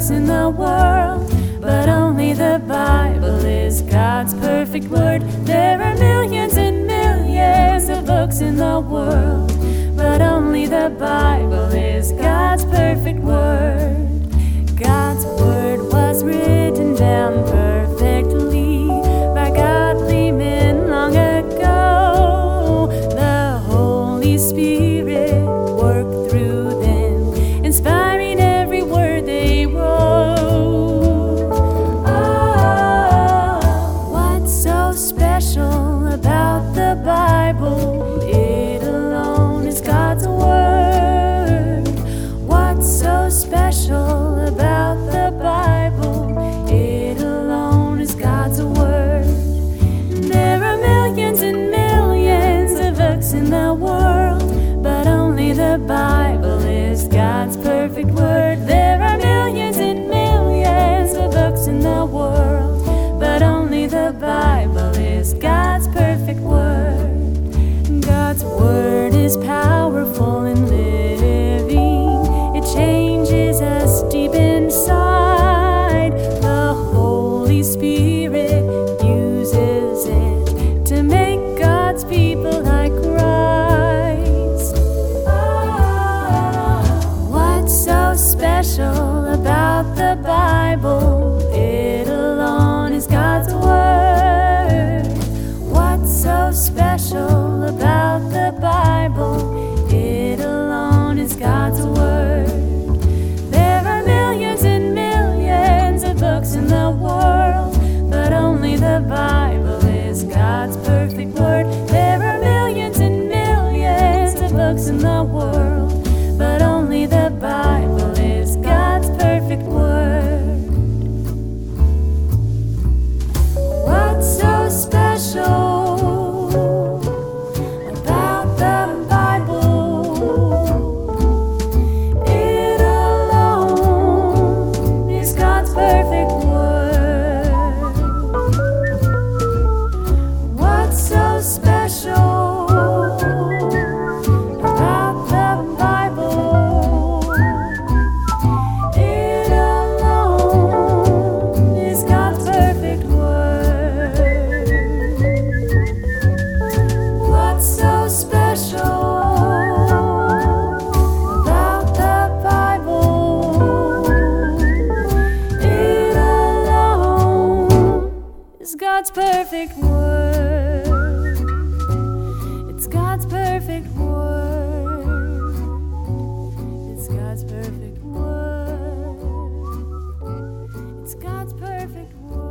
books in the world, but only the Bible is God's perfect word. There are millions and millions of books in the world, but only the Bible is God's perfect word. God's word was written down perfectly by godly men long ago. The Holy Spirit worked through them, inspiring every word they wrote. Oh, what's so special about the Bible? It alone is God's word. What's so special about the Bible? It alone is God's word. There are millions and millions of books in the world, but only the Bible is God's perfect word. There are millions and millions of books in the world, but only the Bible is God's perfect word. God's word is powerful and living. It changes us deep inside. The Holy Spirit uses it to make God's people like Christ. Oh, what's so special about the Bible? It alone is God's word. What's so special about the Bible? It alone is God's word. There are millions and millions of books in the world, but only the Bible is God's perfect word. There are millions and millions of books in the world, but only the Bible is God's perfect word. What's so special about the Bible? It alone is God's perfect word. What's so special about the Bible? It alone is God's perfect word. What's so special about the Bible? It alone is God's perfect word. It's God's perfect word. It's God's perfect word. It's God's perfect word.